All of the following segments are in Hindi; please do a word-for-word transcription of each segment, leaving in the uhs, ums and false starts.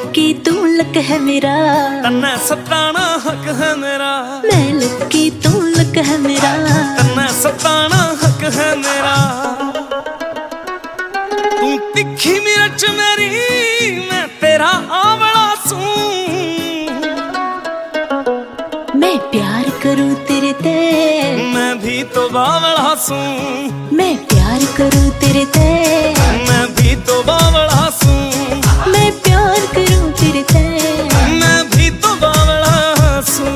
लुक्की तू लक है मेरा, तन्ने सताना हक है मेरा। मैं लुक्की तू लक है मेरा, तन्ने सताना हक है मेरा। तू तिखी मिर्च मेरी, मैं तेरा आंवला सूं। मैं प्यार करूं तेरे ते, मैं भी तो बावला सूं। मैं प्यार करूं तेरे ते, मैं भी तो बावला सूं। मैं प्यार करूं तेरे ते, मैं भी तो बावला सूं।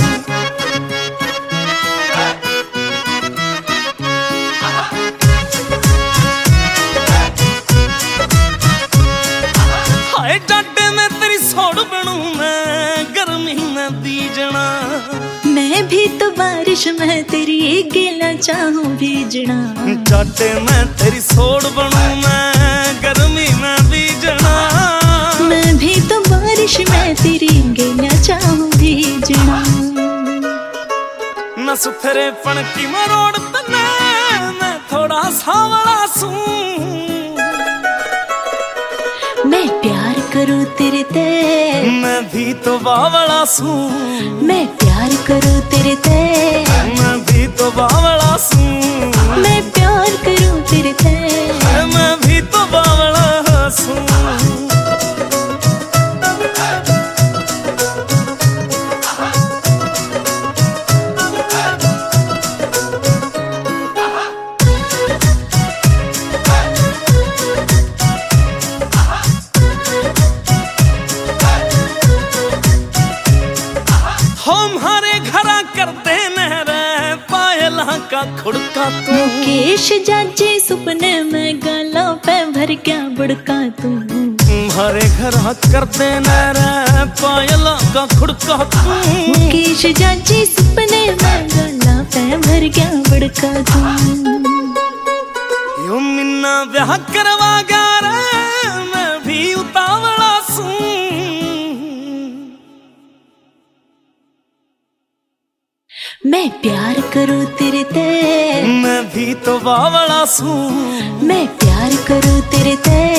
हाय डाटे में तेरी सोड़ बनूं मैं, गर्मी में बीजना। मैं भी तो बारिश में तेरी गिला चाहूं भीजना। डाटे में तेरी सोड़ बनूं मैं, गर्मी में बीजना। मैं भी तो बारिश में तेरी गिला चाहूं भीजना। न सुथरे पन की मरोड़ तने, मैं थोड़ा सावला सूं। मैं प्यार करूं तेरे ते, मैं भी तो बावला सूं। मैं प्यार करूं तेरे ते, मैं भी तो बावला सूं। मैं प्यार करूं तेरे ते, मैं भी तो बावला सूं। हमारे घरा करते नहरे पायला का खुड़का तू। मुकेश जाजे सुपने में गालों पे भर क्या बुड़का तू। हमारे घरा करते नहरे पायला का खुड़का तू। मुकेश जाजे सुपने में गालों पे भर क्या बुड़का तू। यूं मिन्ना ब्याह करवा गा रे, मैं भी उतावला सूं। मैं प्यार करूं तेरे ते, मैं भी तो बावला सूं। मैं प्यार करूं तेरे ते,